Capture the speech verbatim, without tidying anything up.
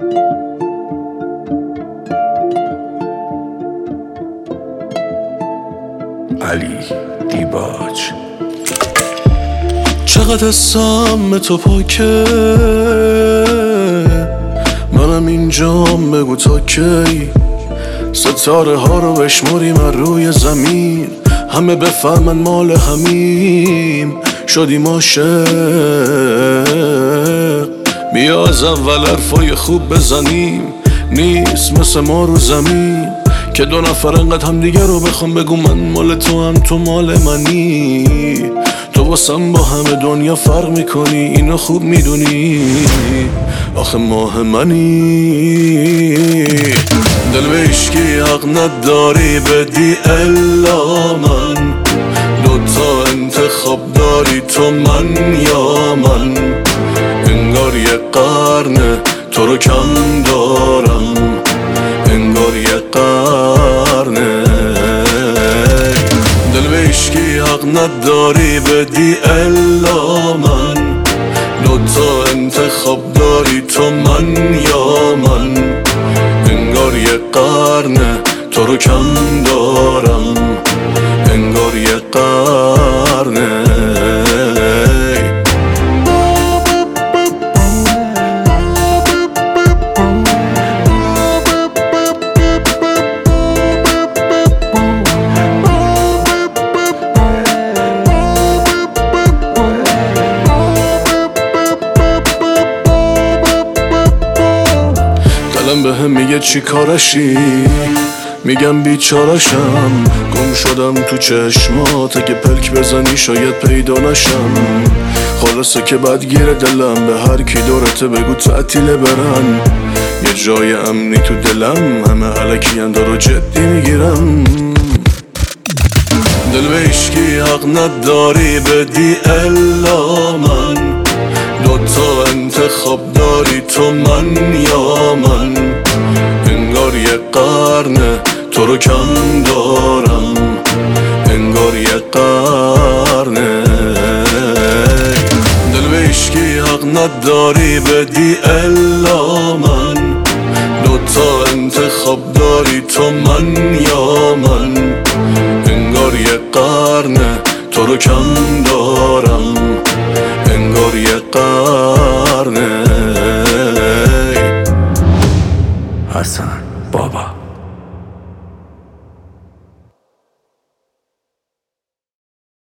علی دیباج. چقدر حسم تو پاکه، منم اینجام، بگو تا کی ستاره ها رو بشمریم از روی زمین، همه بفهمن مال همیم، شدیم عاشق. بیا از اول حرفای خوب بزنیم، نیست مثل ما رو زمین که دو نفر انقدر هم دیگه رو بخوام بگو من مال تو هم تو مال منی. تو واسم با همه دنیا فرق میکنی، اینو خوب میدونی، آخه ماه منی. دل به عشقی حق نداری بدی الا من، دوتا انتخاب داری تو من یا من. انگار یه قرنه تو رو کم دارم، انگار یه قرنه. دل به عشقی حق نداری بدی الا من، دوتا انتخاب داری تو من یا من. انگار یه قرنه تو رو کم دارم، انگار یه قرنه. دلم به هم میگه چی کارشی، میگم بیچارشم، گم شدم تو چشمات، اگه پلک بزنی شاید پیدا نشم. خلاصه که بدگیر دلم، به هر کی دورته بگو تعطیله برن. یه جای امنی تو دلم، همه علکی اندارو جدی میگیرم. دل به عشقی حق نداری بدی الا من، دوتا انتخاب داری تو من یا من. انگار یه قرنه تو رو کم دارم، انگار یه قرنه. دل به عشقی حق نداری بدی الا من، دوتا انتخاب داری تو من یا من. انگار یه قرنه تو رو کم دارم.